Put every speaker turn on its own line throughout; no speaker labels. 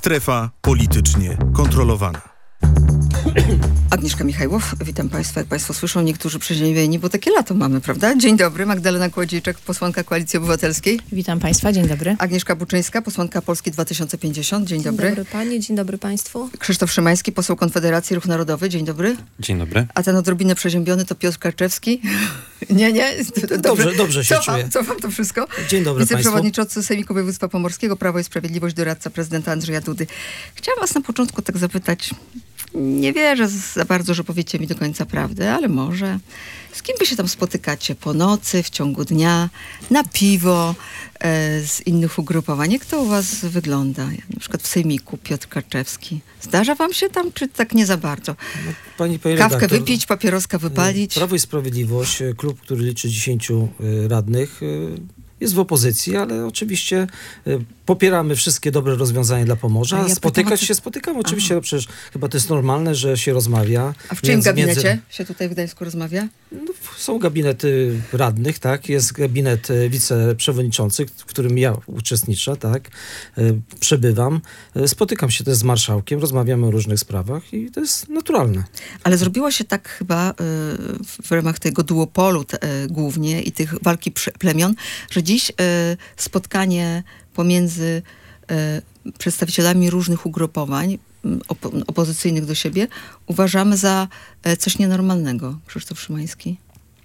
Strefa politycznie kontrolowana.
Agnieszka Michajłow, witam Państwa. Jak Państwo słyszą, niektórzy przeziębieni, bo takie lato mamy, prawda? Dzień dobry. Magdalena Kłodziejczak, posłanka Koalicji Obywatelskiej.
Witam Państwa, dzień dobry.
Agnieszka Buczyńska, posłanka Polski 2050. Dzień dobry.
Dzień dobry Pani, dzień dobry Państwu.
Krzysztof Szymański, poseł Konfederacji, Ruch Narodowy. Dzień dobry.
Dzień dobry.
A ten odrobinę przeziębiony to Piotr Karczewski. Nie.
Dobrze się czuję.
Cofam to wszystko.
Dzień dobry Państwu.
Wiceprzewodniczący Sejmiku Województwa Pomorskiego, Prawo i Sprawiedliwość, doradca prezydenta Andrzeja Dudy. Chciałam was na początku tak zapytać, nie wierzę za bardzo, że powiecie mi do końca prawdę, ale może. Z kim wy się tam spotykacie po nocy, w ciągu dnia, na piwo, z innych ugrupowań? Jak to u was wygląda? Na przykład w Sejmiku Piotr Karczewski. Zdarza wam się tam, czy tak nie za bardzo?
Pani
Kawkę
redaktor,
wypić, papieroska wypalić?
Prawo i Sprawiedliwość, klub, który liczy 10 radnych, jest w opozycji, ale oczywiście popieramy wszystkie dobre rozwiązania dla Pomorza.
Ja
Spotykamy oczywiście, przecież chyba to jest normalne, że się rozmawia.
A w czyim gabinecie się tutaj w Gdańsku rozmawia?
No, są gabinety radnych, tak, jest gabinet wiceprzewodniczących, w którym ja uczestniczę, tak, przebywam. Spotykam się też z marszałkiem, rozmawiamy o różnych sprawach i to jest naturalne.
Ale zrobiło się tak chyba w ramach tego duopolu głównie i tych walki plemion, że dziś spotkanie pomiędzy przedstawicielami różnych ugrupowań opozycyjnych do siebie uważamy za coś nienormalnego. Krzysztof Szymański.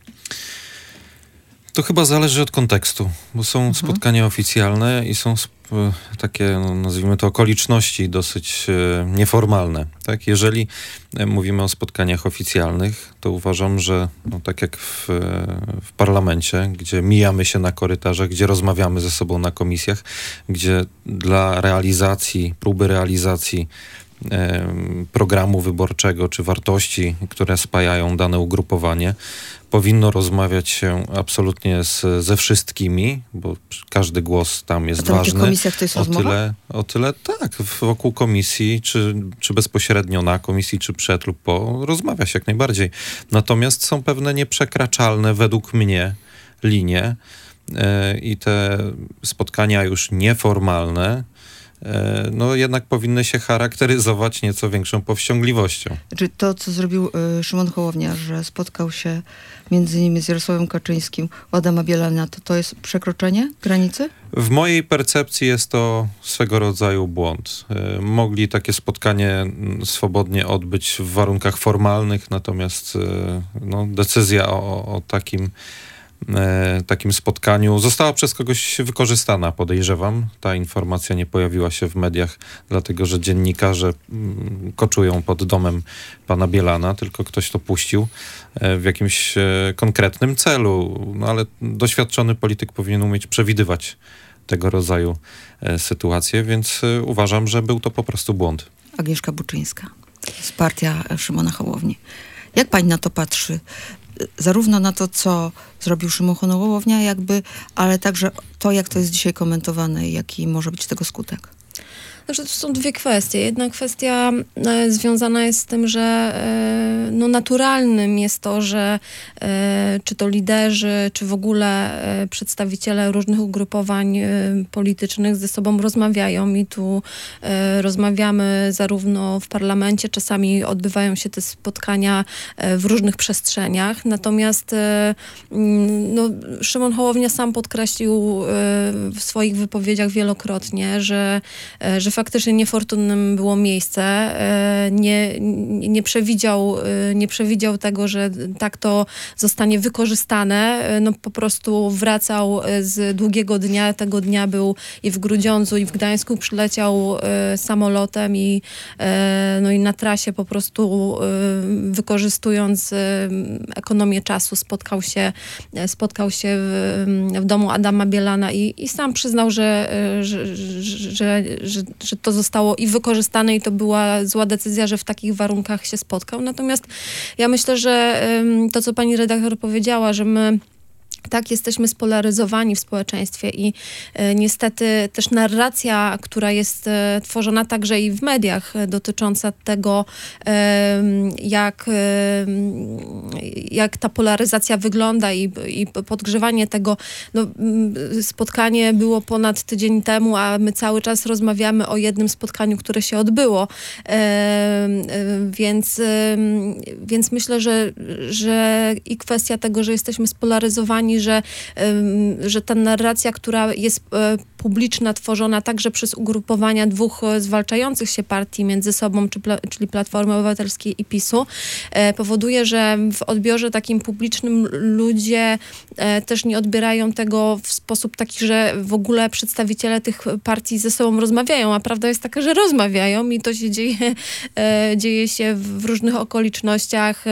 To chyba zależy od kontekstu, bo są spotkania oficjalne i są takie, nazwijmy to, okoliczności dosyć nieformalne. Tak? Jeżeli mówimy o spotkaniach oficjalnych, to uważam, że tak jak w parlamencie, gdzie mijamy się na korytarzach, gdzie rozmawiamy ze sobą na komisjach, gdzie dla próby realizacji programu wyborczego, czy wartości, które spajają dane ugrupowanie, powinno rozmawiać się absolutnie ze wszystkimi, bo każdy głos tam jest ważny. A w tych komisjach to jest rozmowa? O tyle tak, wokół komisji, czy bezpośrednio na komisji, czy przed lub po, rozmawia się jak najbardziej. Natomiast są pewne nieprzekraczalne według mnie linie i te spotkania już nieformalne jednak powinny się charakteryzować nieco większą powściągliwością.
Czy to, co zrobił Szymon Hołownia, że spotkał się między innymi z Jarosławem Kaczyńskim u Adama Bielana, to jest przekroczenie granicy?
W mojej percepcji jest to swego rodzaju błąd. Mogli takie spotkanie swobodnie odbyć w warunkach formalnych, natomiast decyzja o takim spotkaniu została przez kogoś wykorzystana, podejrzewam. Ta informacja nie pojawiła się w mediach, dlatego że dziennikarze koczują pod domem pana Bielana, tylko ktoś to puścił w jakimś konkretnym celu. Ale doświadczony polityk powinien umieć przewidywać tego rodzaju sytuacje, więc uważam, że był to po prostu błąd.
Agnieszka Buczyńska z partia Szymona Hołowni. Jak pani na to patrzy? Zarówno na to, co zrobił Szymon Hołownia, ale także to, jak to jest dzisiaj komentowane i jaki może być tego skutek.
Znaczy, to są dwie kwestie. Jedna kwestia związana jest z tym, że naturalnym jest to, że czy to liderzy, czy w ogóle przedstawiciele różnych ugrupowań politycznych ze sobą rozmawiają i tu rozmawiamy zarówno w parlamencie, czasami odbywają się te spotkania w różnych przestrzeniach. Natomiast Szymon Hołownia sam podkreślił w swoich wypowiedziach wielokrotnie, że faktycznie niefortunnym było miejsce. Nie przewidział tego, że tak to zostanie wykorzystane. Po prostu wracał z długiego dnia. Tego dnia był i w Grudziądzu, i w Gdańsku. Przyleciał samolotem i na trasie po prostu wykorzystując ekonomię czasu spotkał się w domu Adama Bielana i sam przyznał, że to zostało i wykorzystane i to była zła decyzja, że w takich warunkach się spotkał. Natomiast ja myślę, że to, co pani redaktor powiedziała, że my Tak, jesteśmy spolaryzowani w społeczeństwie i niestety też narracja, która jest tworzona także i w mediach dotycząca tego, jak ta polaryzacja wygląda i podgrzewanie tego. No, spotkanie było ponad tydzień temu, a my cały czas rozmawiamy o jednym spotkaniu, które się odbyło. Więc myślę, że i kwestia tego, że jesteśmy spolaryzowani, że ta narracja, która jest publiczna, tworzona także przez ugrupowania dwóch zwalczających się partii między sobą, czyli Platformy Obywatelskiej i PiS-u, powoduje, że w odbiorze takim publicznym ludzie też nie odbierają tego w sposób taki, że w ogóle przedstawiciele tych partii ze sobą rozmawiają, a prawda jest taka, że rozmawiają i to się dzieje się w różnych okolicznościach,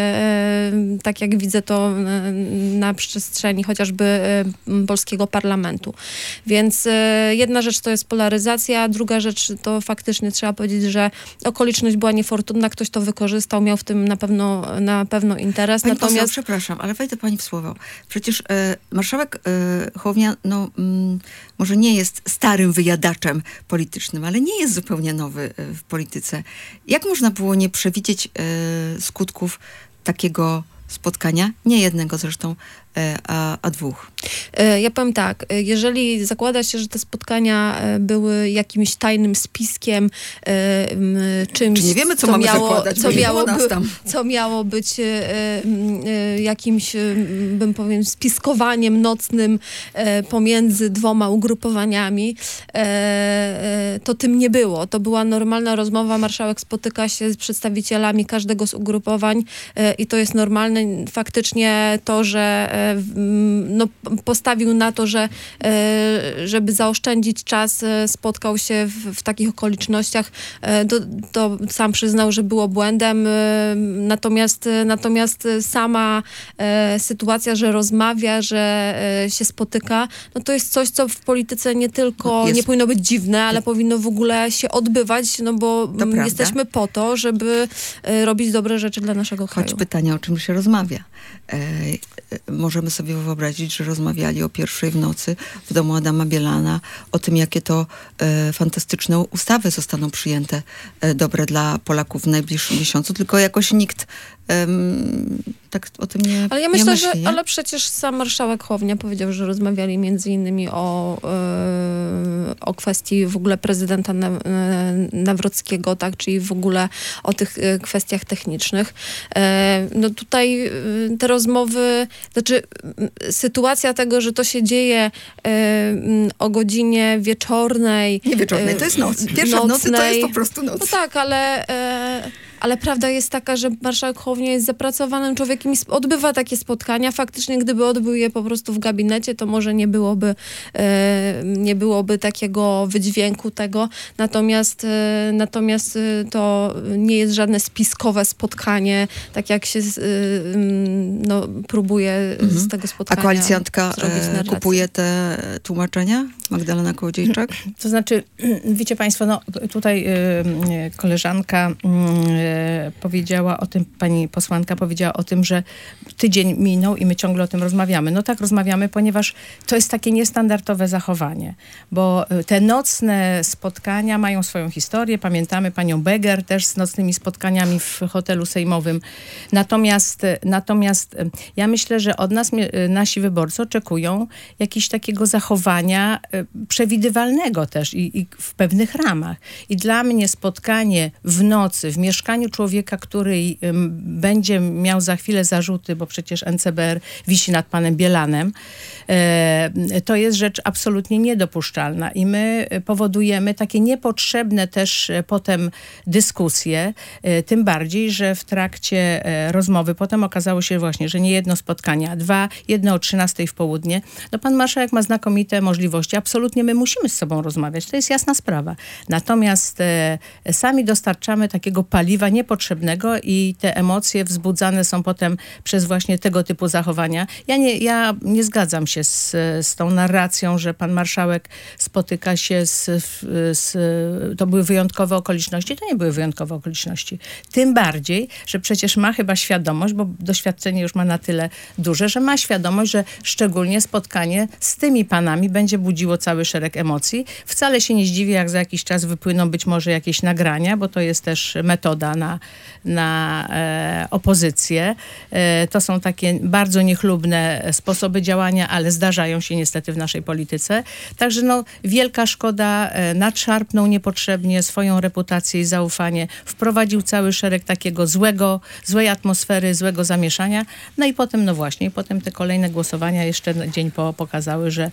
tak jak widzę to na przestrzeni chociażby polskiego parlamentu. Więc jedna rzecz to jest polaryzacja, druga rzecz to faktycznie trzeba powiedzieć, że okoliczność była niefortunna, ktoś to wykorzystał, miał w tym na pewno interes.
Pani
Natomiast
poseł, przepraszam, ale wejdę pani w słowo. Przecież marszałek Hołownia, może nie jest starym wyjadaczem politycznym, ale nie jest zupełnie nowy w polityce. Jak można było nie przewidzieć skutków takiego spotkania? Nie jednego zresztą, a dwóch.
Ja powiem tak, jeżeli zakłada się, że te spotkania były jakimś tajnym spiskiem, czymś,
Czy nie wiemy, co mamy zakładać,
co miało być jakimś, bym powiedział, spiskowaniem nocnym pomiędzy dwoma ugrupowaniami, to tym nie było. To była normalna rozmowa, marszałek spotyka się z przedstawicielami każdego z ugrupowań i to jest normalne. Faktycznie to, że postawił na to, żeby zaoszczędzić czas, spotkał się w takich okolicznościach, to sam przyznał, że było błędem. Natomiast sama sytuacja, że rozmawia, że się spotyka, no to jest coś, co w polityce nie tylko nie powinno być dziwne, ale powinno w ogóle się odbywać, no bo jesteśmy po to, żeby robić dobre rzeczy dla naszego kraju.
Choć pytanie, o czym się rozmawia. Możemy sobie wyobrazić, że rozmawiali o 1:00 w nocy w domu Adama Bielana, o tym, jakie to fantastyczne ustawy zostaną przyjęte, dobre dla Polaków w najbliższym miesiącu, tylko jakoś nikt tak o tym nie
Ale ja myślę,
myśli,
że ale przecież sam marszałek Hołownia powiedział, że rozmawiali między innymi o kwestii w ogóle prezydenta Nawrockiego, tak, czyli w ogóle o tych kwestiach technicznych. No tutaj te rozmowy, znaczy sytuacja tego, że to się dzieje o godzinie wieczornej.
Nie wieczornej, to jest noc. Pierwsza w nocy to jest po prostu noc.
No tak, ale prawda jest taka, że marszałek Hołownia jest zapracowanym człowiekiem i odbywa takie spotkania. Faktycznie, gdyby odbył je po prostu w gabinecie, to może nie byłoby takiego wydźwięku tego. Natomiast to nie jest żadne spiskowe spotkanie, tak jak się próbuje z tego spotkania.
A koalicjantka
zrobić
kupuje te tłumaczenia? Magdalena Kołodziejczak?
To znaczy, wiecie państwo, tutaj koleżanka powiedziała o tym, pani posłanka powiedziała o tym, że tydzień minął i my ciągle o tym rozmawiamy. No tak rozmawiamy, ponieważ to jest takie niestandardowe zachowanie, bo te nocne spotkania mają swoją historię. Pamiętamy panią Beger też z nocnymi spotkaniami w hotelu sejmowym. Natomiast ja myślę, że od nas nasi wyborcy oczekują jakiegoś takiego zachowania przewidywalnego też i w pewnych ramach. I dla mnie spotkanie w nocy w mieszkaniu człowieka, który będzie miał za chwilę zarzuty, bo przecież NCBR wisi nad panem Bielanem, to jest rzecz absolutnie niedopuszczalna i my powodujemy takie niepotrzebne też potem dyskusje, tym bardziej, że w trakcie rozmowy potem okazało się właśnie, że nie jedno spotkanie, a dwa, jedno o 13:00 w południe. No pan marszałek ma znakomite możliwości. Absolutnie my musimy z sobą rozmawiać. To jest jasna sprawa. Natomiast sami dostarczamy takiego paliwa nabywa niepotrzebnego i te emocje wzbudzane są potem przez właśnie tego typu zachowania. Ja nie zgadzam się z tą narracją, że pan marszałek spotyka się to były wyjątkowe okoliczności. To nie były wyjątkowe okoliczności. Tym bardziej, że przecież ma chyba świadomość, bo doświadczenie już ma na tyle duże, że ma świadomość, że szczególnie spotkanie z tymi panami będzie budziło cały szereg emocji. Wcale się nie zdziwię, jak za jakiś czas wypłyną być może jakieś nagrania, bo to jest też metoda na opozycję. To są takie bardzo niechlubne sposoby działania, ale zdarzają się niestety w naszej polityce. Także wielka szkoda, nadszarpnął niepotrzebnie swoją reputację i zaufanie, wprowadził cały szereg takiego złej atmosfery, złego zamieszania. No i potem, potem te kolejne głosowania jeszcze dzień pokazały, że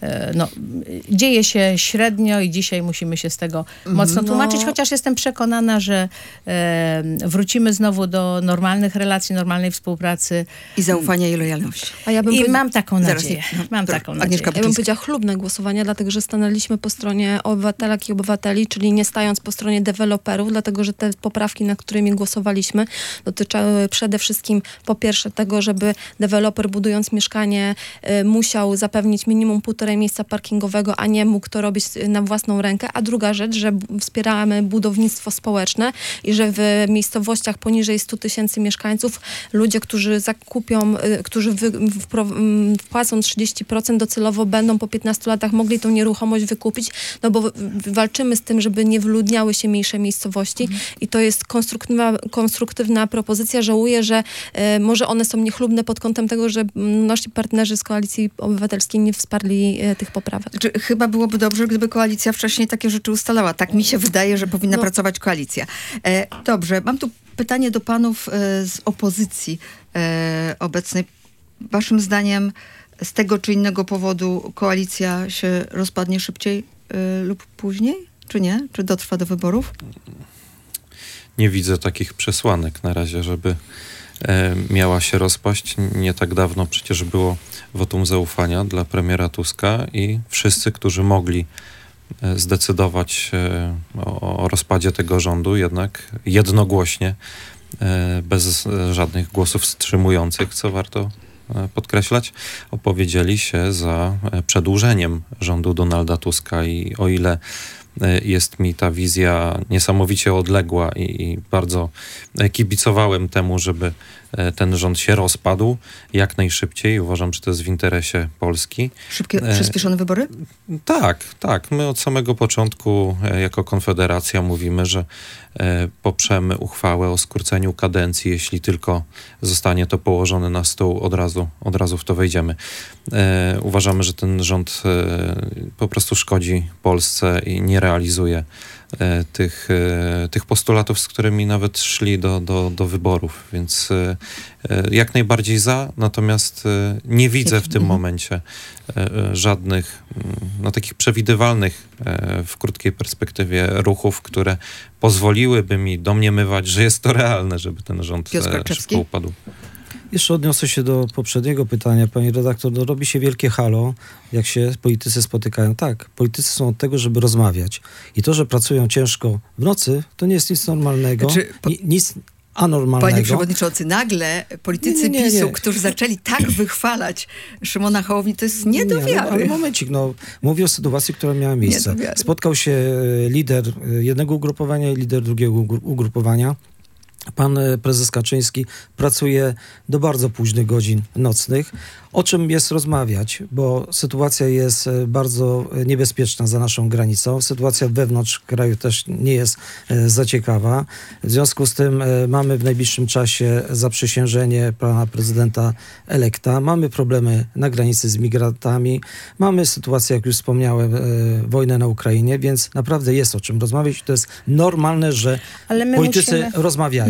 dzieje się średnio i dzisiaj musimy się z tego mocno tłumaczyć, chociaż jestem przekonana, że wrócimy znowu do normalnych relacji, normalnej współpracy.
I zaufania i lojalności.
Mam taką nadzieję.
Ja
bym powiedziała chlubne głosowania, dlatego że stanęliśmy po stronie obywatelek i obywateli, czyli nie stając po stronie deweloperów, dlatego że te poprawki, nad którymi głosowaliśmy, dotyczyły przede wszystkim po pierwsze tego, żeby deweloper budując mieszkanie musiał zapewnić minimum 1,5 miejsca parkingowego, a nie mógł to robić na własną rękę, a druga rzecz, że wspieramy budownictwo społeczne i że w miejscowościach poniżej 100 000 mieszkańców ludzie, którzy zakupią, którzy wpłacą 30%, docelowo będą po 15 latach mogli tą nieruchomość wykupić, bo walczymy z tym, żeby nie wyludniały się mniejsze miejscowości i to jest konstruktywna propozycja. Żałuję, że może one są niechlubne pod kątem tego, że nasi partnerzy z Koalicji Obywatelskiej nie wsparli tych poprawek.
Chyba byłoby dobrze, gdyby koalicja wcześniej takie rzeczy ustalała. Tak mi się wydaje, że powinna pracować koalicja. Dobrze, mam tu pytanie do panów z opozycji obecnej. Waszym zdaniem z tego czy innego powodu koalicja się rozpadnie szybciej lub później? Czy nie? Czy dotrwa do wyborów?
Nie widzę takich przesłanek na razie, żeby miała się rozpaść. Nie tak dawno przecież było wotum zaufania dla premiera Tuska i wszyscy, którzy mogli zdecydować o rozpadzie tego rządu, jednak jednogłośnie, bez żadnych głosów wstrzymujących, co warto podkreślać, opowiedzieli się za przedłużeniem rządu Donalda Tuska i o ile jest mi ta wizja niesamowicie odległa i bardzo kibicowałem temu, żeby ten rząd się rozpadł jak najszybciej. Uważam, że to jest w interesie Polski.
Szybkie, przyspieszone wybory?
Tak. My od samego początku jako Konfederacja mówimy, że poprzemy uchwałę o skróceniu kadencji, jeśli tylko zostanie to położone na stół, od razu w to wejdziemy. Uważamy, że ten rząd po prostu szkodzi Polsce i nie realizuje tych postulatów, z którymi nawet szli do wyborów, więc jak najbardziej za, natomiast nie widzę w tym momencie żadnych takich przewidywalnych w krótkiej perspektywie ruchów, które pozwoliłyby mi domniemywać, że jest to realne, żeby ten rząd szybko upadł.
Jeszcze odniosę się do poprzedniego pytania, pani redaktor. Robi się wielkie halo, jak się politycy spotykają. Tak, politycy są od tego, żeby rozmawiać. I to, że pracują ciężko w nocy, to nie jest nic normalnego, nic anormalnego.
Panie przewodniczący, nagle politycy PiS-u, którzy zaczęli tak wychwalać Szymona Hołowni, to jest nie do wiary.
Ale momencik, mówię o sytuacji, która miała miejsce. Spotkał się lider jednego ugrupowania i lider drugiego ugrupowania. Pan prezes Kaczyński pracuje do bardzo późnych godzin nocnych. O czym jest rozmawiać? Bo sytuacja jest bardzo niebezpieczna za naszą granicą. Sytuacja wewnątrz kraju też nie jest za ciekawa. W związku z tym mamy w najbliższym czasie zaprzysiężenie pana prezydenta elekta. Mamy problemy na granicy z migrantami. Mamy sytuację, jak już wspomniałem, wojnę na Ukrainie, więc naprawdę jest o czym rozmawiać. To jest normalne, że politycy rozmawiają.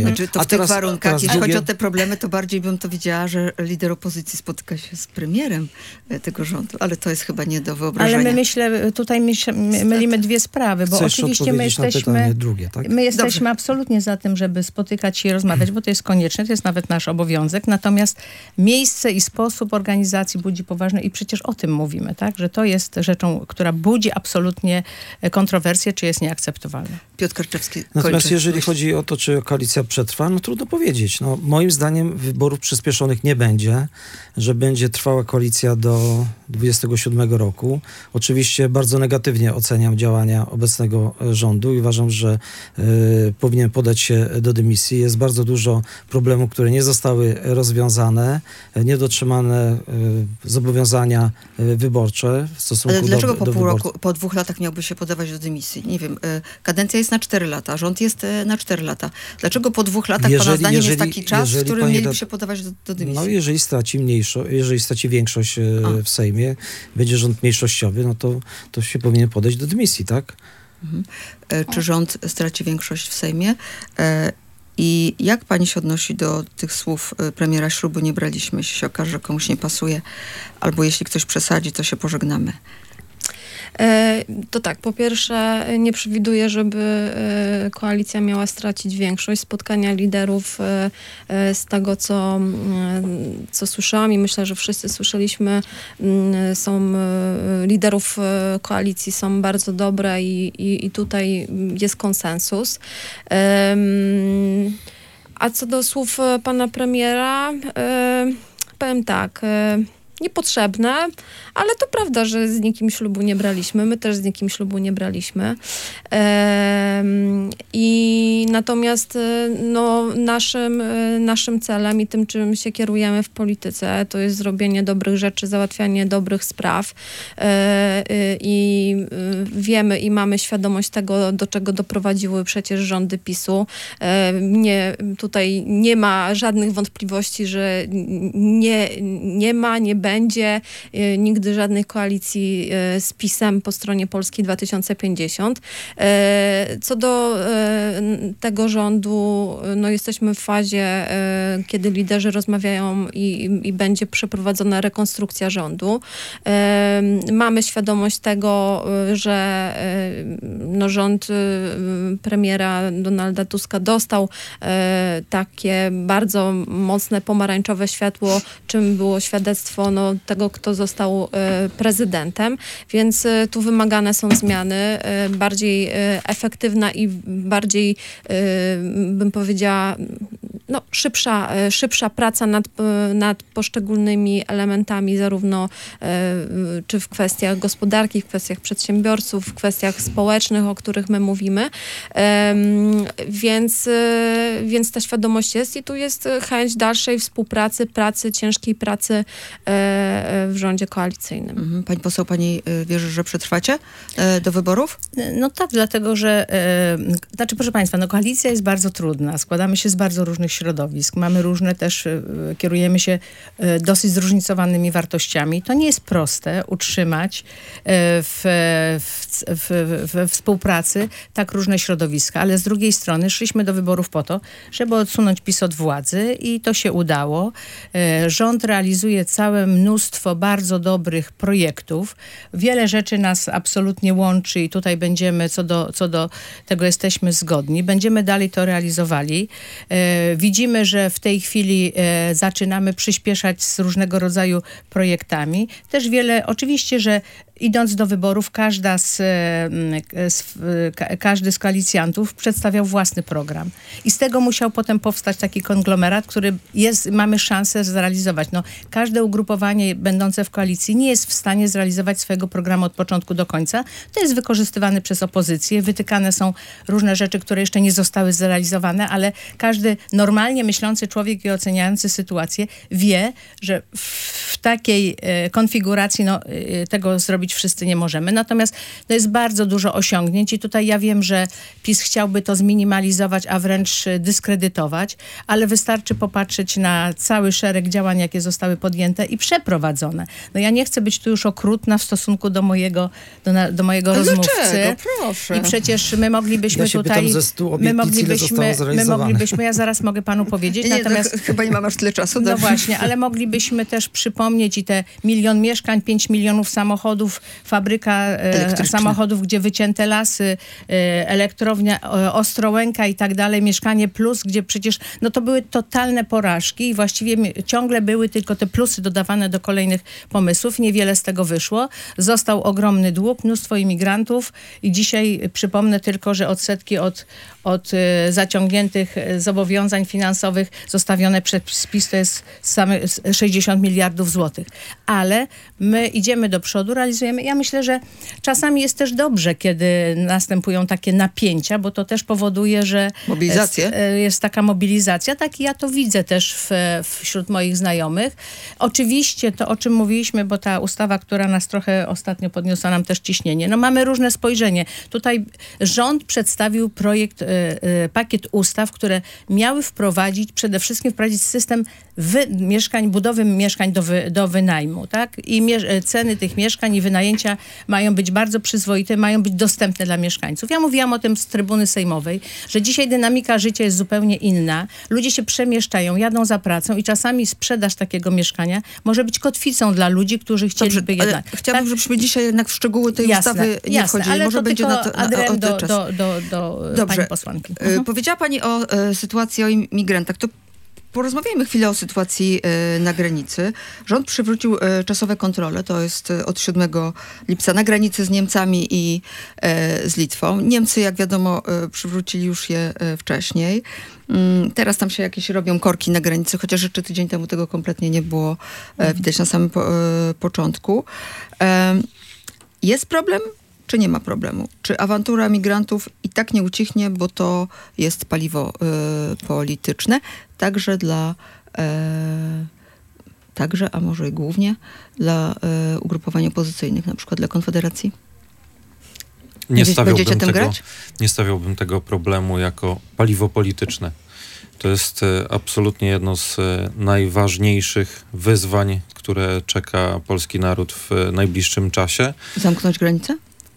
Znaczy to
A
w tych
teraz-
warunkach,
teraz
jeśli chodzi
drugie-
o te problemy, to bardziej bym to widziała, że lider opozycji spotyka się z premierem tego rządu, ale to jest chyba nie do wyobrażenia.
Ale tutaj mylimy dwie sprawy, bo
Chcę jeszcze
oczywiście my
odpowiedzieć na
jesteśmy...
pytanie drugie, tak?
My jesteśmy
Dobrze.
absolutnie za tym, żeby spotykać się i rozmawiać, bo to jest konieczne, to jest nawet nasz obowiązek. Natomiast miejsce i sposób organizacji budzi poważne i przecież o tym mówimy, tak? Że to jest rzeczą, która budzi absolutnie kontrowersje, czy jest nieakceptowalna.
Piotr Karczewski
Natomiast
kończy.
jeżeli chodzi o to, czy koalicja przetrwa, no trudno powiedzieć. No, moim zdaniem wyborów przyspieszonych nie będzie, że będzie trwała koalicja do 27 roku. Oczywiście bardzo negatywnie oceniam działania obecnego rządu i uważam, że powinien podać się do dymisji. Jest bardzo dużo problemów, które nie zostały rozwiązane, niedotrzymane zobowiązania wyborcze w stosunku
Ale dlaczego po
do
pół
wyborców.
roku, po 2 latach miałby się podawać do dymisji? Nie wiem, kadencja jest na 4 lata, rząd jest na 4 lata. Dlaczego po 2 latach, pana zdaniem, jest taki czas, w którym
pani
mieliby się podawać do dymisji?
No jeżeli straci większość w Sejmie, będzie rząd mniejszościowy, no to się powinien podać do dymisji, tak?
Czy rząd straci większość w Sejmie? I jak pani się odnosi do tych słów premiera: ślubu nie braliśmy, jeśli się okaże, że komuś nie pasuje, albo jeśli ktoś przesadzi, to się pożegnamy?
To tak, po pierwsze nie przewiduję, żeby koalicja miała stracić większość. Spotkania liderów z tego, co słyszałam i myślę, że wszyscy słyszeliśmy, liderów koalicji są bardzo dobre i tutaj jest konsensus. A co do słów pana premiera, powiem tak, niepotrzebne, ale to prawda, że z nikim ślubu nie braliśmy. My też z nikim ślubu nie braliśmy. I natomiast naszym celem i tym, czym się kierujemy w polityce, to jest zrobienie dobrych rzeczy, załatwianie dobrych spraw. I wiemy i mamy świadomość tego, do czego doprowadziły przecież rządy PiS-u. Tutaj nie ma żadnych wątpliwości, że nie będzie nigdy żadnej koalicji z PiS-em po stronie Polski 2050. Co do tego rządu, jesteśmy w fazie, kiedy liderzy rozmawiają i będzie przeprowadzona rekonstrukcja rządu. Mamy świadomość tego, że rząd premiera Donalda Tuska dostał takie bardzo mocne pomarańczowe światło, czym było świadectwo tego, kto został prezydentem, więc tu wymagane są zmiany, bardziej efektywna i bardziej, bym powiedziała, szybsza praca nad poszczególnymi elementami, zarówno czy w kwestiach gospodarki, w kwestiach przedsiębiorców, w kwestiach społecznych, o których my mówimy. Więc ta świadomość jest i tu jest chęć dalszej współpracy, ciężkiej pracy w rządzie koalicyjnym.
Pani poseł, pani wierzy, że przetrwacie do wyborów?
No tak, dlatego, że proszę państwa, koalicja jest bardzo trudna. Składamy się z bardzo różnych środowisk. Mamy różne też, kierujemy się dosyć zróżnicowanymi wartościami. To nie jest proste utrzymać w współpracy tak różne środowiska, ale z drugiej strony szliśmy do wyborów po to, żeby odsunąć PiS od władzy i to się udało. Rząd realizuje całe mnóstwo bardzo dobrych projektów. Wiele rzeczy nas absolutnie łączy i tutaj będziemy, co do tego jesteśmy zgodni. Będziemy dalej to realizowali. Widzimy, że w tej chwili zaczynamy przyspieszać z różnego rodzaju projektami. Też oczywiście, że idąc do wyborów, każdy z koalicjantów przedstawiał własny program. I z tego musiał potem powstać taki konglomerat, który mamy szansę zrealizować. Każde ugrupowanie będące w koalicji nie jest w stanie zrealizować swojego programu od początku do końca. To jest wykorzystywane przez opozycję. Wytykane są różne rzeczy, które jeszcze nie zostały zrealizowane, ale każdy normalnie myślący człowiek i oceniający sytuację wie, że w takiej konfiguracji tego zrobić zrobić wszyscy nie możemy. Natomiast to jest bardzo dużo osiągnięć i tutaj ja wiem, że PiS chciałby to zminimalizować, a wręcz dyskredytować, ale wystarczy popatrzeć na cały szereg działań, jakie zostały podjęte i przeprowadzone. No ja nie chcę być tu już okrutna w stosunku do mojego rozmówcy.
Dlaczego? Proszę.
I przecież my moglibyśmy
Ja się
tutaj...
pytam ze 100 obietnic, ile zostało zrealizowane.
ja zaraz mogę panu powiedzieć,
Nie,
natomiast...
chyba nie mam aż tyle czasu.
No
dobrze.
właśnie, ale moglibyśmy też przypomnieć i te 1 milion mieszkań, 5 milionów samochodów, fabryka samochodów, gdzie wycięte lasy, elektrownia Ostrołęka i tak dalej, Mieszkanie Plus, gdzie przecież no to były totalne porażki i właściwie ciągle były tylko te plusy dodawane do kolejnych pomysłów. Niewiele z tego wyszło. Został ogromny dług, mnóstwo imigrantów i dzisiaj przypomnę tylko, że odsetki od zaciągniętych zobowiązań finansowych zostawione przez PiS to jest same 60 miliardów złotych. Ale my idziemy do przodu, realizujemy. Ja myślę, że czasami jest też dobrze, kiedy następują takie napięcia, bo to też powoduje, że
Mobilizację?
jest taka mobilizacja. Tak i ja to widzę też wśród moich znajomych. Oczywiście to, o czym mówiliśmy, bo ta ustawa, która nas trochę ostatnio podniosła nam też ciśnienie. No mamy różne spojrzenie. Tutaj rząd przedstawił pakiet ustaw, które miały przede wszystkim wprowadzić system budowy mieszkań do wynajmu, tak? I ceny tych mieszkań i wynajęcia mają być bardzo przyzwoite, mają być dostępne dla mieszkańców. Ja mówiłam o tym z trybuny sejmowej, że dzisiaj dynamika życia jest zupełnie inna. Ludzie się przemieszczają, jadą za pracą i czasami sprzedaż takiego mieszkania może być kotwicą dla ludzi, którzy chcieliby jednak.
Chciałabym, żebyśmy dzisiaj jednak w szczegóły tej ustawy nie wchodzili.
Ale
może
to
będzie
tylko adrem do pani
Dobrze.
posłanki.
Powiedziała pani o sytuacji o imigrantach. To porozmawiajmy chwilę o sytuacji na granicy. Rząd przywrócił czasowe kontrole, to jest od 7 lipca na granicy z Niemcami i z Litwą. Niemcy, jak wiadomo, przywrócili już je wcześniej. Teraz tam się jakieś robią korki na granicy, chociaż jeszcze tydzień temu tego kompletnie nie było widać na samym początku. Jest problem? Czy nie ma problemu? Czy awantura migrantów i tak nie ucichnie, bo to jest paliwo polityczne, także a może i głównie ugrupowań opozycyjnych, na przykład dla Konfederacji? Będziecie tym grać?
Nie stawiałbym tego problemu jako paliwo polityczne. To jest absolutnie jedno z najważniejszych wyzwań, które czeka polski naród w najbliższym czasie.
Zamknąć granicę?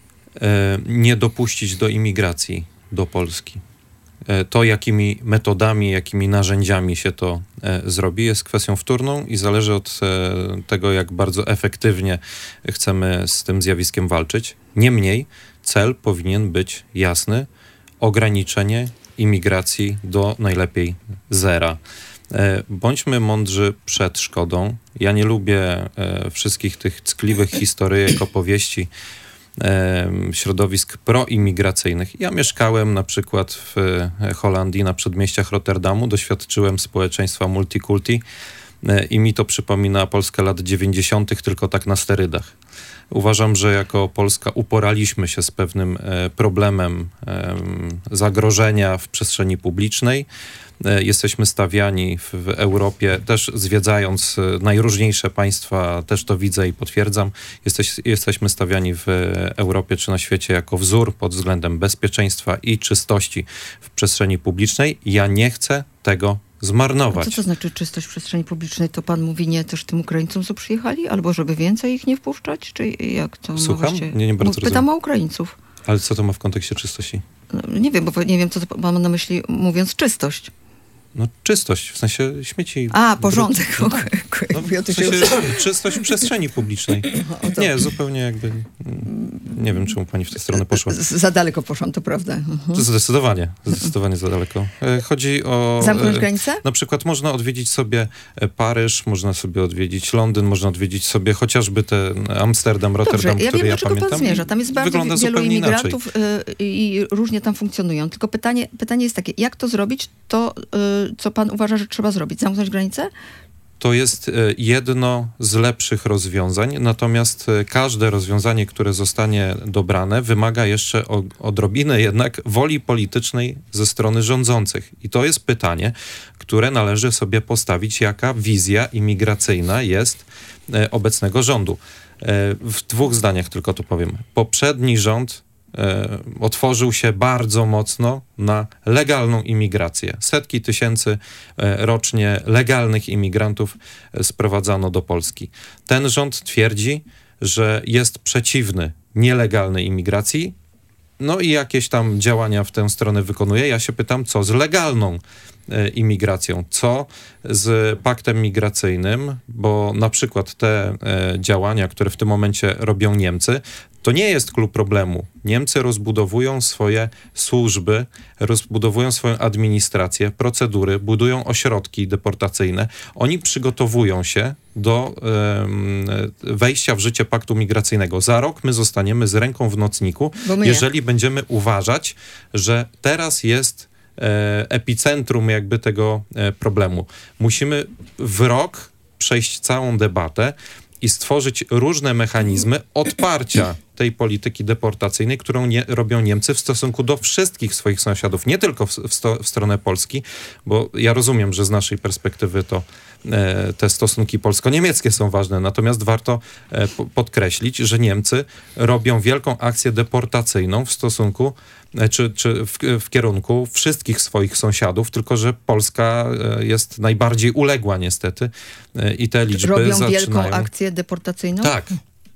Nie dopuścić do imigracji do Polski. To, jakimi metodami, jakimi narzędziami się to zrobi, jest kwestią wtórną i zależy od tego, jak bardzo efektywnie chcemy z tym zjawiskiem walczyć. Niemniej cel powinien być jasny: ograniczenie imigracji do najlepiej zera. Bądźmy mądrzy przed szkodą. Ja nie lubię wszystkich tych ckliwych historyjek, opowieści środowisk proimigracyjnych. Ja mieszkałem na przykład w Holandii, na przedmieściach Rotterdamu, doświadczyłem społeczeństwa multikulti i mi to przypomina Polskę lat 90., tylko tak na sterydach. Uważam, że jako Polska uporaliśmy się z pewnym problemem zagrożenia w przestrzeni publicznej. Jesteśmy stawiani w Europie, też zwiedzając najróżniejsze państwa, też to widzę i potwierdzam, jesteśmy stawiani w Europie czy na świecie jako wzór pod względem bezpieczeństwa i czystości w przestrzeni publicznej. Ja nie chcę tego zmarnować.
A co to znaczy czystość w przestrzeni publicznej? To pan mówi nie też tym Ukraińcom, co przyjechali? Albo żeby więcej ich nie wpuszczać? Czy jak to?
Słucham? Nie bardzo rozumiem.
Pytam o Ukraińców.
Ale co to ma w kontekście czystości?
No, nie wiem, bo nie wiem, co to pan ma na myśli, mówiąc czystość.
No czystość, w sensie śmieci.
A, porządek.
No, w sensie czystość w przestrzeni publicznej. Nie, zupełnie jakby... Nie wiem, czemu pani w tę stronę poszła.
Za daleko poszłam, to prawda.
Zdecydowanie za daleko. Chodzi o...
Zamknąć granicę?
Na przykład można odwiedzić sobie Paryż, można sobie odwiedzić Londyn, można odwiedzić sobie chociażby ten Amsterdam, Rotterdam,
Dobrze,
który ja
wiem,
pamiętam.
Pan zmierza. Tam jest bardzo wielu imigrantów i różnie tam funkcjonują. Tylko pytanie jest takie, jak to zrobić, to co pan uważa, że trzeba zrobić? Zamknąć granicę?
To jest jedno z lepszych rozwiązań, natomiast każde rozwiązanie, które zostanie dobrane, wymaga jeszcze odrobiny jednak woli politycznej ze strony rządzących. I to jest pytanie, które należy sobie postawić, jaka wizja imigracyjna jest obecnego rządu. W 2 zdaniach tylko to powiem. Poprzedni rząd otworzył się bardzo mocno na legalną imigrację. Setki tysięcy rocznie legalnych imigrantów sprowadzano do Polski. Ten rząd twierdzi, że jest przeciwny nielegalnej imigracji, no i jakieś tam działania w tę stronę wykonuje. Ja się pytam, co z legalną imigracją, co z paktem migracyjnym, bo na przykład te działania, które w tym momencie robią Niemcy, to nie jest klucz problemu. Niemcy rozbudowują swoje służby, rozbudowują swoją administrację, procedury, budują ośrodki deportacyjne. Oni przygotowują się do wejścia w życie paktu migracyjnego. Za rok my zostaniemy z ręką w nocniku, jeżeli będziemy uważać, że teraz jest epicentrum jakby tego problemu. Musimy w rok przejść całą debatę i stworzyć różne mechanizmy odparcia tej polityki deportacyjnej, którą robią Niemcy w stosunku do wszystkich swoich sąsiadów, nie tylko w stronę Polski, bo ja rozumiem, że z naszej perspektywy to te stosunki polsko-niemieckie są ważne, natomiast warto podkreślić, że Niemcy robią wielką akcję deportacyjną w stosunku czy w kierunku wszystkich swoich sąsiadów, tylko że Polska jest najbardziej uległa niestety i te liczby
robią wielką akcję deportacyjną?
Tak.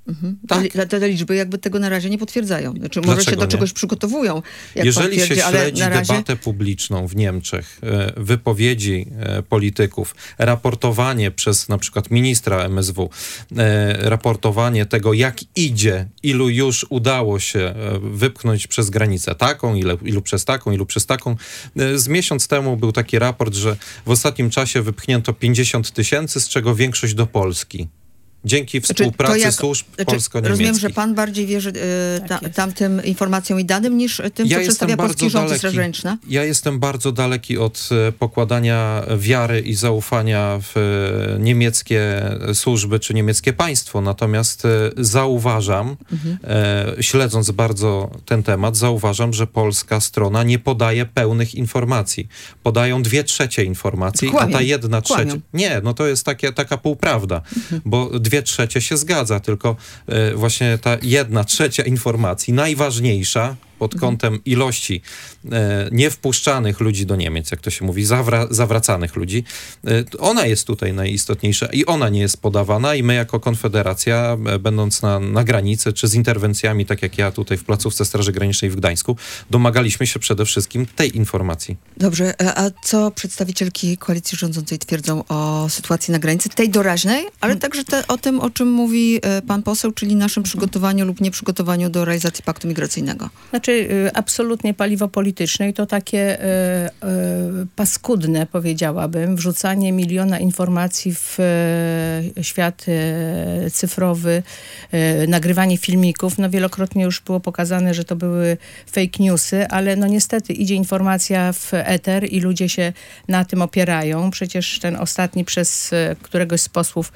Tak. Te liczby jakby tego na razie nie potwierdzają. Znaczy, może się do czegoś przygotowują.
Jeżeli się śledzi debatę publiczną w Niemczech, wypowiedzi polityków, raportowanie przez na przykład ministra MSW, raportowanie tego, jak idzie, ilu już udało się wypchnąć przez granicę taką, ilu przez taką, ilu przez taką. Z miesiąc temu był taki raport, że w ostatnim czasie wypchnięto 50 000, z czego większość do Polski. Dzięki współpracy służb polsko-niemieckich.
Rozumiem, że pan bardziej wierzy tamtym informacjom i danym niż tym, co przedstawia polski rząd i Straż Graniczna?
Ja jestem bardzo daleki od pokładania wiary i zaufania w niemieckie służby czy niemieckie państwo. Natomiast zauważam, śledząc bardzo ten temat, zauważam, że polska strona nie podaje pełnych informacji. Podają 2/3 informacji, a ta 1/3... Nie, no to jest taka półprawda, bo 2/3 się zgadza, tylko właśnie ta 1/3 informacji, najważniejsza pod kątem ilości niewpuszczanych ludzi do Niemiec, jak to się mówi, zawracanych ludzi, ona jest tutaj najistotniejsza i ona nie jest podawana i my jako Konfederacja, będąc na granicy, czy z interwencjami, tak jak ja tutaj w placówce Straży Granicznej w Gdańsku, domagaliśmy się przede wszystkim tej informacji.
Dobrze, a co przedstawicielki koalicji rządzącej twierdzą o sytuacji na granicy, tej doraźnej, ale także o tym, o czym mówi pan poseł, czyli naszym przygotowaniu lub nieprzygotowaniu do realizacji paktu migracyjnego?
Znaczy, absolutnie paliwo polityczne i to takie paskudne, powiedziałabym, wrzucanie miliona informacji w świat cyfrowy, nagrywanie filmików. No wielokrotnie już było pokazane, że to były fake newsy, ale no niestety idzie informacja w eter i ludzie się na tym opierają. Przecież ten ostatni przez któregoś z posłów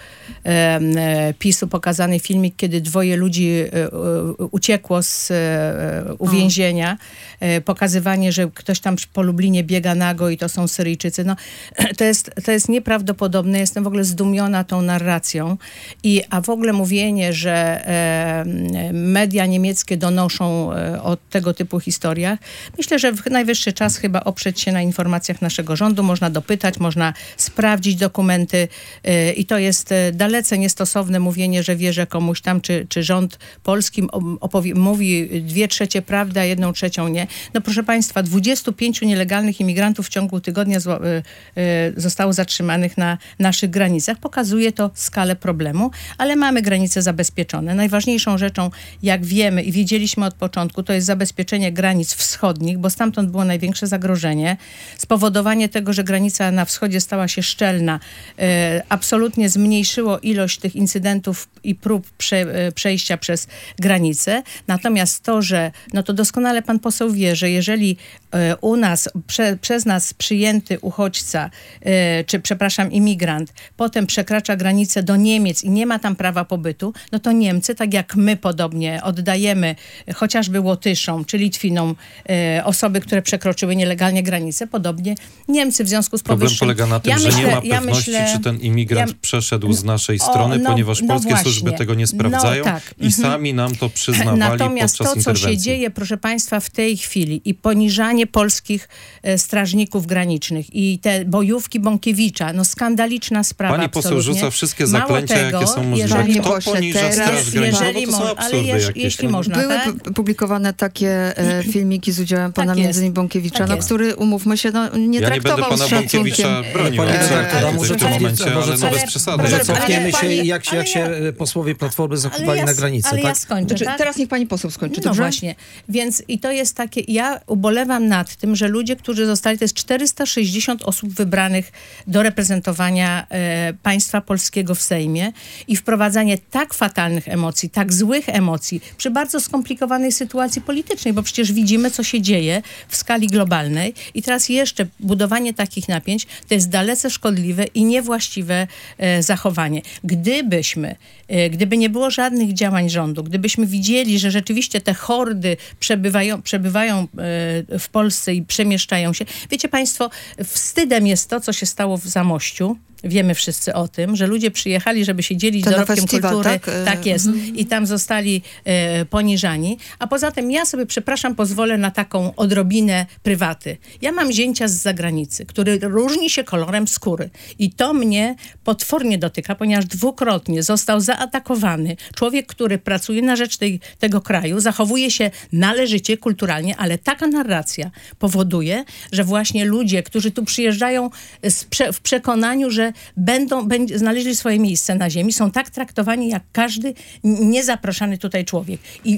PiS-u pokazany filmik, kiedy 2 ludzi uciekło z uwięzienia, pokazywanie, że ktoś tam po Lublinie biega nago i to są Syryjczycy. No, to jest nieprawdopodobne. Jestem w ogóle zdumiona tą narracją. A w ogóle mówienie, że media niemieckie donoszą o tego typu historiach, myślę, że najwyższy czas chyba oprzeć się na informacjach naszego rządu. Można dopytać, można sprawdzić dokumenty i to jest dalece niestosowne mówienie, że wierzę komuś tam, czy rząd polski mówi 2/3 prawdy, a 1/3 nie. No proszę państwa, 25 nielegalnych imigrantów w ciągu tygodnia zostało zatrzymanych na naszych granicach. Pokazuje to skalę problemu, ale mamy granice zabezpieczone. Najważniejszą rzeczą, jak wiemy i wiedzieliśmy od początku, to jest zabezpieczenie granic wschodnich, bo stamtąd było największe zagrożenie. Spowodowanie tego, że granica na wschodzie stała się szczelna, absolutnie zmniejszyło ilość tych incydentów i prób przejścia przez granicę. Natomiast to, że no to doskonale pan poseł wie, że jeżeli u nas, przez nas przyjęty uchodźca, imigrant, potem przekracza granicę do Niemiec i nie ma tam prawa pobytu, no to Niemcy, tak jak my podobnie oddajemy chociażby Łotyszom czy Litwinom osoby, które przekroczyły nielegalnie granicę, podobnie Niemcy w związku z powyższym.
Problem polega na tym, że nie ma pewności, czy ten imigrant przeszedł z naszej strony, ponieważ polskie służby tego nie sprawdzają i sami nam to przyznawali
Natomiast
podczas interwencji.
To, co się dzieje, proszę państwa, w tej chwili i poniżanie polskich strażników granicznych i te bojówki Bąkiewicza, no skandaliczna sprawa.
Pani poseł rzuca wszystkie zaklęcia, jakie są możliwe. Kto poniża Straż Graniczną? To są absurdy jakieś.
Jeśli można,
były
tak?
publikowane takie filmiki z udziałem pana między innymi Bąkiewicza, który, umówmy się, nie
ja
traktował
nie będę pana Bąkiewicza bronił w tym momencie, ale no bez przesady.
Może cofniemy się i jak się posłowie Platformy zachowali na granicy,
ale
tak?
ja skończę, tak?
Teraz niech pani poseł skończy,
No
dobrze?
właśnie. Więc i to jest takie, ja ubolewam nad tym, że ludzie, którzy zostali, to jest 460 osób wybranych do reprezentowania państwa polskiego w Sejmie i wprowadzanie tak fatalnych emocji, tak złych emocji przy bardzo skomplikowanej sytuacji politycznej, bo przecież widzimy, co się dzieje w skali globalnej i teraz jeszcze budowanie takich napięć to jest dalece szkodliwe i niewłaściwe zachowanie. Gdyby nie było żadnych działań rządu, gdybyśmy widzieli, że rzeczywiście te hordy przebywają w Polsce i przemieszczają się. Wiecie państwo, wstydem jest to, co się stało w Zamościu. Wiemy wszyscy o tym, że ludzie przyjechali, żeby się dzielić dorobkiem kultury. Tak jest. I tam zostali poniżani. A poza tym ja sobie, pozwolę na taką odrobinę prywaty. Ja mam zięcia z zagranicy, który różni się kolorem skóry. I to mnie potwornie dotyka, ponieważ dwukrotnie został zaatakowany człowiek, który pracuje na rzecz tego kraju, zachowuje się należycie, kulturalnie, ale taka narracja powoduje, że właśnie ludzie, którzy tu przyjeżdżają w przekonaniu, że znaleźli swoje miejsce na ziemi, są tak traktowani jak każdy niezapraszany tutaj człowiek.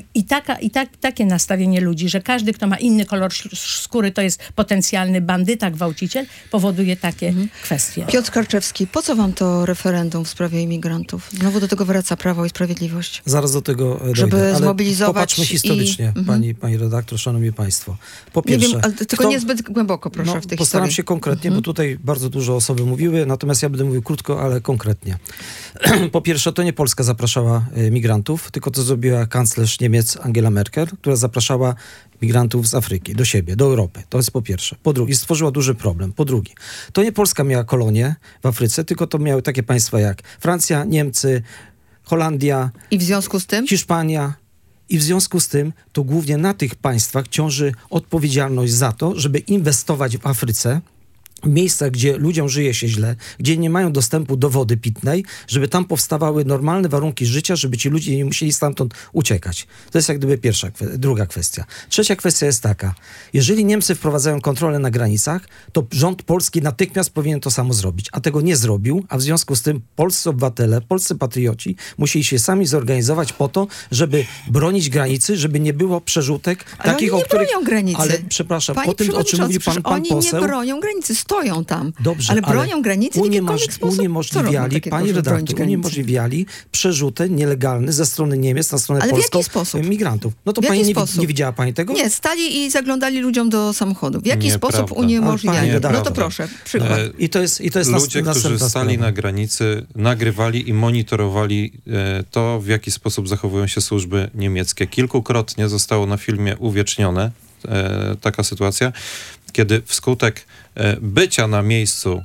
Takie nastawienie ludzi, że każdy, kto ma inny kolor skóry, to jest potencjalny bandyta, gwałciciel, powoduje takie kwestie.
Piotr Karczewski, po co wam to referendum w sprawie imigrantów? Znowu do tego wraca Prawo i Sprawiedliwość.
Zaraz do tego dojdę,
żeby
ale
zmobilizować
popatrzmy historycznie, pani redaktor, szanowni państwo. Po
nie
pierwsze,
wiem, ale tylko niezbyt głęboko, proszę, w tej
postaram
historii.
się konkretnie, bo tutaj bardzo dużo osoby mówiły, natomiast ja będę mówił krótko, ale konkretnie. Po pierwsze, to nie Polska zapraszała migrantów, tylko to zrobiła kanclerz Niemiec Angela Merkel, która zapraszała migrantów z Afryki do siebie, do Europy. To jest po pierwsze. Po drugie, stworzyła duży problem. Po drugie, to nie Polska miała kolonie w Afryce, tylko to miały takie państwa jak Francja, Niemcy, Holandia.
I w związku z tym?
Hiszpania. I w związku z tym to głównie na tych państwach ciąży odpowiedzialność za to, żeby inwestować w Afryce, w miejscach, gdzie ludziom żyje się źle, gdzie nie mają dostępu do wody pitnej, żeby tam powstawały normalne warunki życia, żeby ci ludzie nie musieli stamtąd uciekać. To jest jak gdyby druga kwestia. Trzecia kwestia jest taka. Jeżeli Niemcy wprowadzają kontrolę na granicach, to rząd polski natychmiast powinien to samo zrobić, a tego nie zrobił, a w związku z tym polscy obywatele, polscy patrioci musieli się sami zorganizować po to, żeby bronić granicy, żeby nie było przerzutek
ale
takich,
oni nie
o których...
bronią granicy.
Ale przepraszam,
Panie
o tym, o czym mówi pan
oni
poseł...
nie bronią granicy, stoją tam.
Dobrze,
ale bronią granicy w jakikolwiek sposób.
Uniemożliwiali, pani redaktor, uniemożliwiali przerzuty nielegalne ze strony Niemiec na stronę polską.
W jaki sposób?
Migrantów. No to pani nie widziała pani tego?
Nie, stali i zaglądali ludziom do samochodów. W jaki sposób
Prawda.
uniemożliwiali?
No
to proszę, przykład.
I to jest
ludzie, którzy stali na granicy, nagrywali i monitorowali to, w jaki sposób zachowują się służby niemieckie. Kilkukrotnie zostało na filmie uwiecznione taka sytuacja, kiedy wskutek bycia na miejscu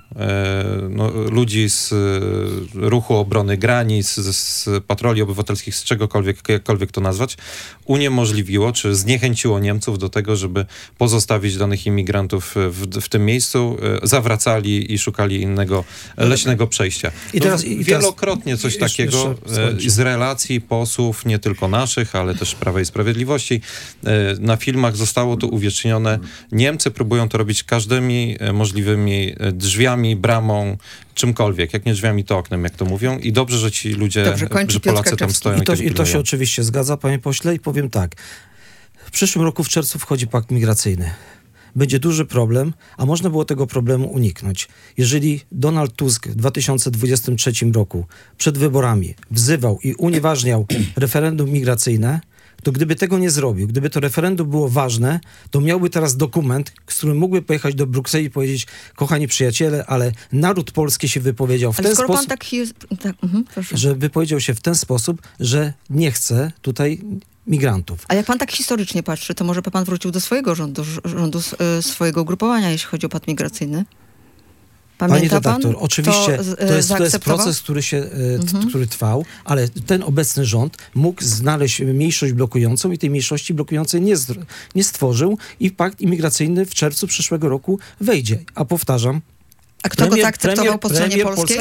ludzi z ruchu obrony granic, z patroli obywatelskich, z czegokolwiek, jakkolwiek to nazwać, uniemożliwiło, czy zniechęciło Niemców do tego, żeby pozostawić danych imigrantów w tym miejscu, zawracali i szukali innego leśnego przejścia. Wielokrotnie coś takiego z relacji posłów, nie tylko naszych, ale też Prawa i Sprawiedliwości, na filmach zostało to uwiecznione. Niemcy próbują to robić każdymi możliwymi drzwiami, bramą, czymkolwiek. Jak nie drzwiami, to oknem, jak to mówią. I dobrze, że ci ludzie, że Polacy tam stoją
i to się oczywiście zgadza, panie pośle, i powiem tak. W przyszłym roku w czerwcu wchodzi pakt migracyjny. Będzie duży problem, a można było tego problemu uniknąć. Jeżeli Donald Tusk w 2023 roku przed wyborami wzywał i unieważniał referendum migracyjne, to gdyby tego nie zrobił, gdyby to referendum było ważne, to miałby teraz dokument, z którym mógłby pojechać do Brukseli i powiedzieć: kochani przyjaciele, ale naród polski się wypowiedział w
Ale
ten
skoro
sposób,
pan proszę.
że wypowiedział się w ten sposób, że nie chce tutaj migrantów.
A jak pan tak historycznie patrzy, to może by pan wrócił do swojego rządu swojego ugrupowania, jeśli chodzi o pakt migracyjny?
Pani
Pamięta
redaktor,
pan?
oczywiście to jest
zaakceptował?
proces, który trwał, ale ten obecny rząd mógł znaleźć mniejszość blokującą i tej mniejszości blokującej nie stworzył i pakt imigracyjny w czerwcu przyszłego roku wejdzie. A powtarzam,
A kto go zaakceptował po stronie polskiej?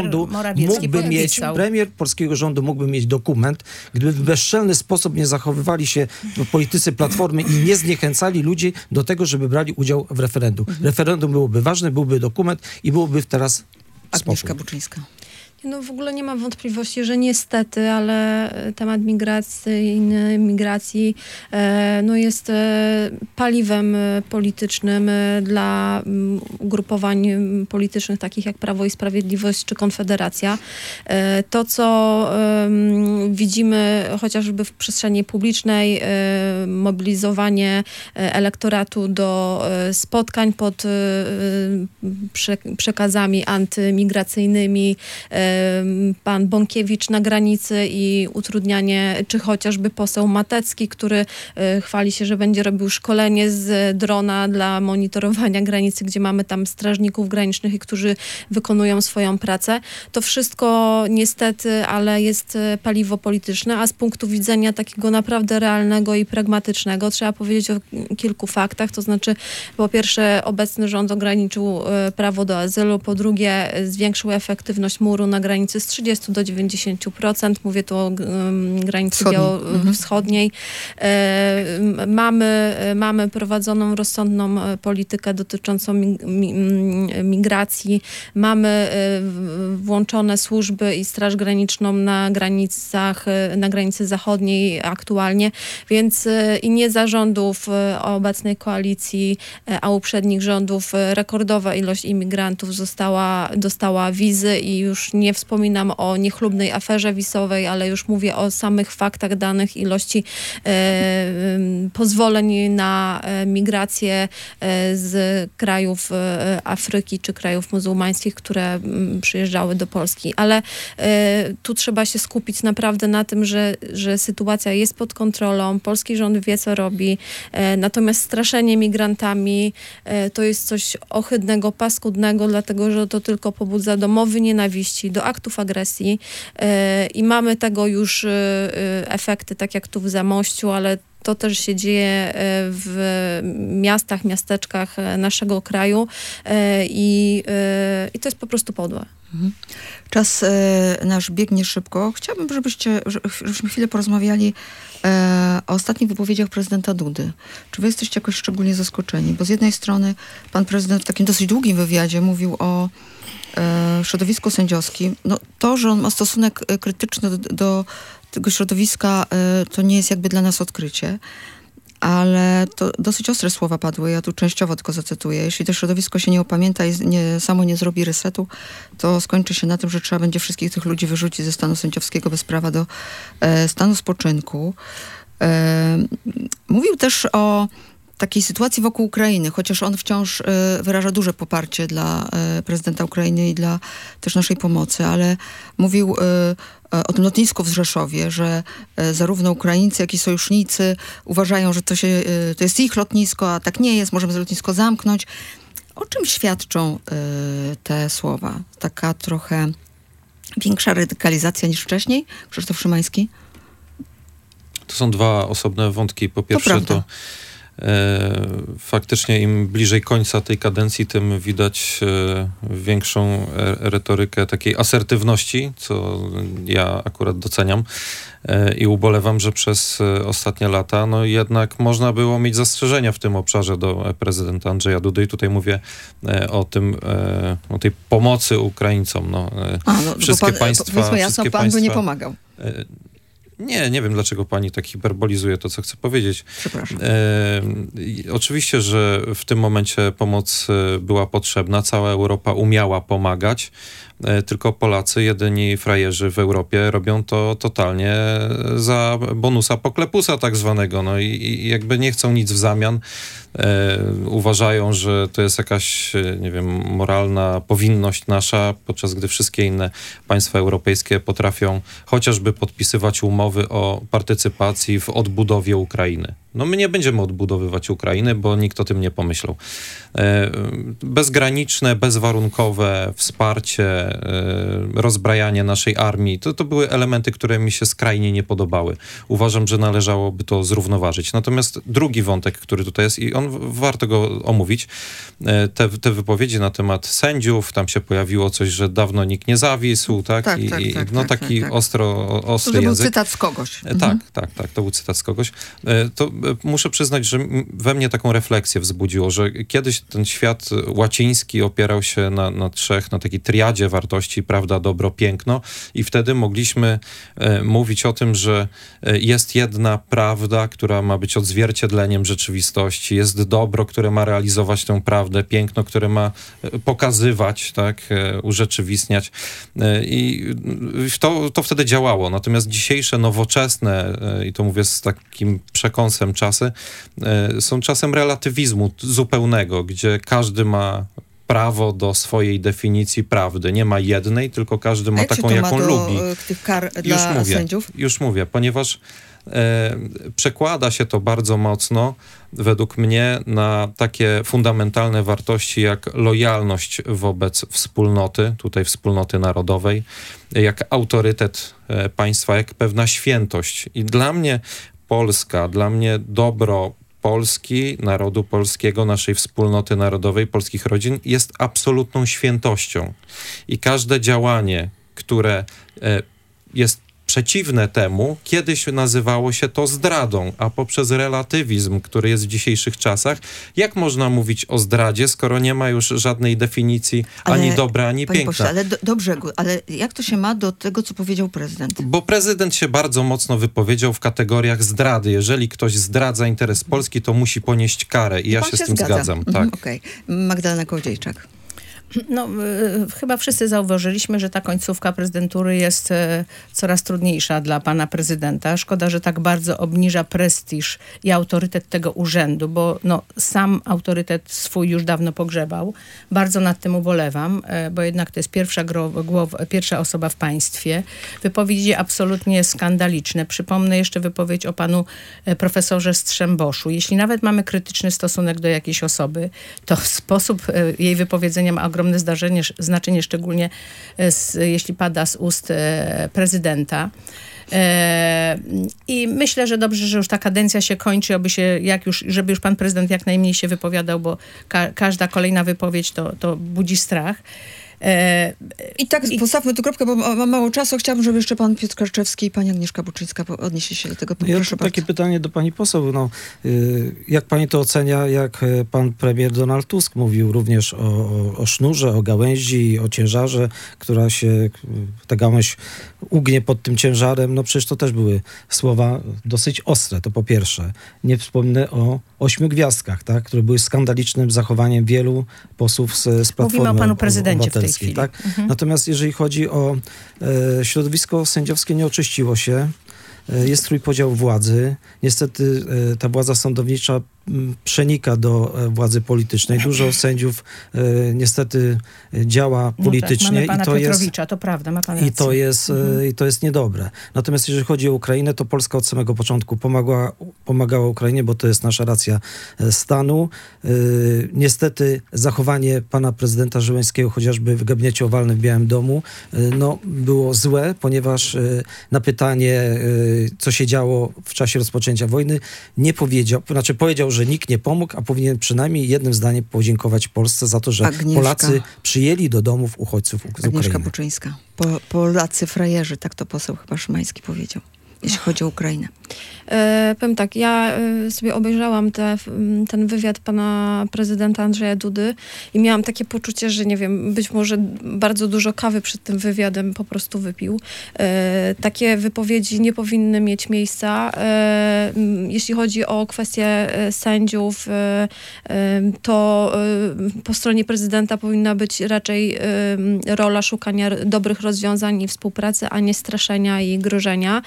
Premier polskiego rządu mógłby mieć dokument, gdyby w bezczelny sposób nie zachowywali się politycy Platformy i nie zniechęcali ludzi do tego, żeby brali udział w referendum. Referendum byłoby ważne, byłby dokument i byłoby teraz
Agnieszka
spokój.
Buczyńska.
No w ogóle nie mam wątpliwości, że niestety, ale temat migracji no jest paliwem politycznym dla ugrupowań politycznych takich jak Prawo i Sprawiedliwość czy Konfederacja. To, co widzimy chociażby w przestrzeni publicznej, mobilizowanie elektoratu do spotkań pod przekazami antymigracyjnymi, pan Bąkiewicz na granicy i utrudnianie, czy chociażby poseł Matecki, który chwali się, że będzie robił szkolenie z drona dla monitorowania granicy, gdzie mamy tam strażników granicznych i którzy wykonują swoją pracę. To wszystko niestety, ale jest paliwo polityczne, a z punktu widzenia takiego naprawdę realnego i pragmatycznego trzeba powiedzieć o kilku faktach, to znaczy po pierwsze obecny rząd ograniczył prawo do azylu, po drugie zwiększył efektywność muru na granicy z 30 do 90%. Mówię tu o granicy wschodniej. Mamy prowadzoną rozsądną politykę dotyczącą migracji. Mamy włączone służby i Straż Graniczną na granicy zachodniej aktualnie, więc i nie za rządów obecnej koalicji, a uprzednich rządów rekordowa ilość imigrantów dostała wizy i już nie wspominam o niechlubnej aferze wizowej, ale już mówię o samych faktach danych ilości pozwoleń na migrację z krajów Afryki czy krajów muzułmańskich, które przyjeżdżały do Polski. Ale tu trzeba się skupić naprawdę na tym, że sytuacja jest pod kontrolą, polski rząd wie, co robi, natomiast straszenie migrantami to jest coś ohydnego, paskudnego, dlatego, że to tylko pobudza do mowy nienawiści, do aktów agresji i mamy tego już efekty, tak jak tu w Zamościu, ale to też się dzieje w miastach, miasteczkach naszego kraju i to jest po prostu podłe.
Czas nasz biegnie szybko. Chciałabym, żebyśmy chwilę porozmawiali o ostatnich wypowiedziach prezydenta Dudy. Czy wy jesteście jakoś szczególnie zaskoczeni? Bo z jednej strony pan prezydent w takim dosyć długim wywiadzie mówił o środowisku sędziowskim. No, to, że on ma stosunek krytyczny do tego środowiska, to nie jest jakby dla nas odkrycie. Ale to dosyć ostre słowa padły, ja tu częściowo tylko zacytuję. Jeśli to środowisko się nie opamięta i samo nie zrobi resetu, to skończy się na tym, że trzeba będzie wszystkich tych ludzi wyrzucić ze stanu sędziowskiego bez prawa do stanu spoczynku. Mówił też o takiej sytuacji wokół Ukrainy, chociaż on wciąż wyraża duże poparcie dla prezydenta Ukrainy i dla też naszej pomocy, ale mówił o tym lotnisku w Rzeszowie, że zarówno Ukraińcy, jak i sojusznicy uważają, że to jest ich lotnisko, a tak nie jest, możemy to lotnisko zamknąć. O czym świadczą te słowa? Taka trochę większa radykalizacja niż wcześniej? Krzysztof Szymański?
To są dwa osobne wątki. Po pierwsze to faktycznie im bliżej końca tej kadencji, tym widać większą retorykę takiej asertywności, co ja akurat doceniam i ubolewam, że przez ostatnie lata no jednak można było mieć zastrzeżenia w tym obszarze do prezydenta Andrzeja Dudy i tutaj mówię o tej pomocy Ukraińcom. Wszystkie państwa...
Powiedzmy jasno, pan by nie pomagał.
Nie wiem, dlaczego pani tak hiperbolizuje to, co chcę powiedzieć.
Przepraszam.
Oczywiście, że w tym momencie pomoc była potrzebna. Cała Europa umiała pomagać, tylko Polacy, jedyni frajerzy w Europie, robią to totalnie za bonusa poklepusa tak zwanego, no i jakby nie chcą nic w zamian. Uważają, że to jest jakaś, nie wiem, moralna powinność nasza, podczas gdy wszystkie inne państwa europejskie potrafią chociażby podpisywać umowy o partycypacji w odbudowie Ukrainy. No my nie będziemy odbudowywać Ukrainy, bo nikt o tym nie pomyślał. Bezgraniczne, bezwarunkowe wsparcie, rozbrajanie naszej armii, to były elementy, które mi się skrajnie nie podobały. Uważam, że należałoby to zrównoważyć. Natomiast drugi wątek, który tutaj jest i warto go omówić, te wypowiedzi na temat sędziów, tam się pojawiło coś, że dawno nikt nie zawisł, tak? Taki ostry
to
język.
był cytat z kogoś.
Tak, to był cytat z kogoś. To muszę przyznać, że we mnie taką refleksję wzbudziło, że kiedyś ten świat łaciński opierał się na trzech, na takiej triadzie wartości: prawda, dobro, piękno, i wtedy mogliśmy mówić o tym, że jest jedna prawda, która ma być odzwierciedleniem rzeczywistości, jest dobro, które ma realizować tę prawdę, piękno, które ma pokazywać, tak, urzeczywistniać, i to wtedy działało. Natomiast dzisiejsze, nowoczesne, i to mówię z takim przekąsem, czasy są czasem relatywizmu zupełnego, gdzie każdy ma prawo do swojej definicji prawdy. Nie ma jednej, tylko każdy ma taką, jaką lubi.
Tych kar dla sędziów?
Już mówię, ponieważ przekłada się to bardzo mocno, według mnie, na takie fundamentalne wartości jak lojalność wobec wspólnoty, tutaj wspólnoty narodowej, jak autorytet państwa, jak pewna świętość. I dla mnie Polska, dla mnie dobro Polski, narodu polskiego, naszej wspólnoty narodowej, polskich rodzin jest absolutną świętością. I każde działanie, które jest przeciwne temu, kiedyś nazywało się to zdradą, a poprzez relatywizm, który jest w dzisiejszych czasach, jak można mówić o zdradzie, skoro nie ma już żadnej definicji ani dobra, ani piękna?
Pośle, ale dobrze, ale jak to się ma do tego, co powiedział prezydent?
Bo prezydent się bardzo mocno wypowiedział w kategoriach zdrady. Jeżeli ktoś zdradza interes Polski, to musi ponieść karę i ja się z tym zgadzam. Tak.
Okej. Magdalena Kołodziejczak.
No, chyba wszyscy zauważyliśmy, że ta końcówka prezydentury jest coraz trudniejsza dla pana prezydenta. Szkoda, że tak bardzo obniża prestiż i autorytet tego urzędu, bo sam autorytet swój już dawno pogrzebał. Bardzo nad tym ubolewam, bo jednak to jest pierwsza osoba w państwie. Wypowiedzi absolutnie skandaliczne. Przypomnę jeszcze wypowiedź o panu profesorze Strzemboszu. Jeśli nawet mamy krytyczny stosunek do jakiejś osoby, to sposób jej wypowiedzenia ma ogromne znaczenie, szczególnie jeśli pada z ust prezydenta. I myślę, że dobrze, że już ta kadencja się kończy, żeby już pan prezydent jak najmniej się wypowiadał, bo każda kolejna wypowiedź to budzi strach.
Postawmy tu kropkę, bo mam mało czasu. Chciałabym, żeby jeszcze pan Piotr Karczewski i pani Agnieszka Buczyńska odnieśli się do tego. Proszę
takie pytanie do pani poseł. Jak pani to ocenia, jak pan premier Donald Tusk mówił również o sznurze, o gałęzi, o ciężarze, która się, ta gałąź ugnie pod tym ciężarem. No przecież to też były słowa dosyć ostre, to po pierwsze. Nie wspomnę o 8 gwiazdkach, tak, które były skandalicznym zachowaniem wielu posłów z Platformy
Mówimy o panu prezydencie w tej chwili.
Tak? Natomiast jeżeli chodzi o środowisko sędziowskie, nie oczyściło się. Jest trójpodział władzy. Niestety ta władza sądownicza przenika do władzy politycznej. Dużo sędziów niestety działa politycznie.
Mamy pana Piotrowicza, to prawda, ma pan rację.
I to jest niedobre. Natomiast jeżeli chodzi o Ukrainę, to Polska od samego początku pomagała Ukrainie, bo to jest nasza racja stanu. Niestety zachowanie pana prezydenta Zełenskiego, chociażby w gabinecie owalnym w Białym Domu, było złe, ponieważ na pytanie, co się działo w czasie rozpoczęcia wojny, nie powiedział, powiedział, że nikt nie pomógł, a powinien przynajmniej jednym zdaniem podziękować Polsce za to, że Polacy przyjęli do domów uchodźców z Ukrainy.
Agnieszka Buczyńska. Polacy frajerzy, tak to poseł chyba Szymański powiedział. jeśli chodzi o Ukrainę?
Powiem tak, ja sobie obejrzałam ten wywiad pana prezydenta Andrzeja Dudy i miałam takie poczucie, że nie wiem, być może bardzo dużo kawy przed tym wywiadem po prostu wypił. Takie wypowiedzi nie powinny mieć miejsca. Jeśli chodzi o kwestię sędziów, to po stronie prezydenta powinna być raczej rola szukania dobrych rozwiązań i współpracy, a nie straszenia i grożenia.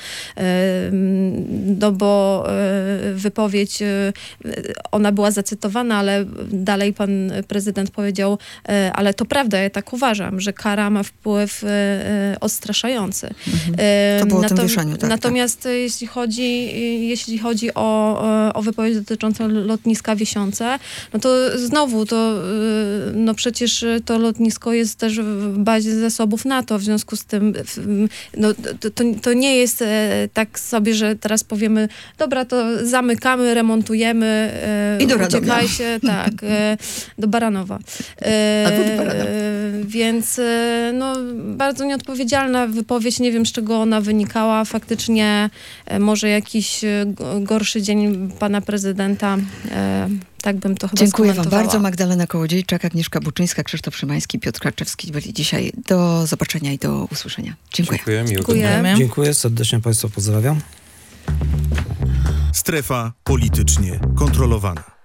Bo wypowiedź, ona była zacytowana, ale dalej pan prezydent powiedział, ale to prawda, ja tak uważam, że kara ma wpływ odstraszający.
To było o tym wieszaniu, tak.
Natomiast jeśli chodzi o wypowiedź dotyczącą lotniska Wiesiące, no to znowu no przecież to lotnisko jest też w bazie zasobów NATO, w związku z tym no, to nie jest tak sobie, że teraz powiemy, dobra, to zamykamy, remontujemy,
i do Radomia.
uciekajcie, tak, do Baranowa.
Albo do Baranowa.
Więc no, bardzo nieodpowiedzialna wypowiedź, nie wiem z czego ona wynikała, faktycznie może jakiś gorszy dzień pana prezydenta, tak bym to chyba
Dziękuję wam
skomentowała.
bardzo. Magdalena Kołodziejczak, Agnieszka Buczyńska, Krzysztof Szymański, Piotr Kraczewski byli dzisiaj. Do zobaczenia i do usłyszenia. Dziękuję.
Dziękuję, miłego
Dziękuję.
dnia.
Dziękuję, serdecznie Państwa pozdrawiam.
Strefa politycznie kontrolowana.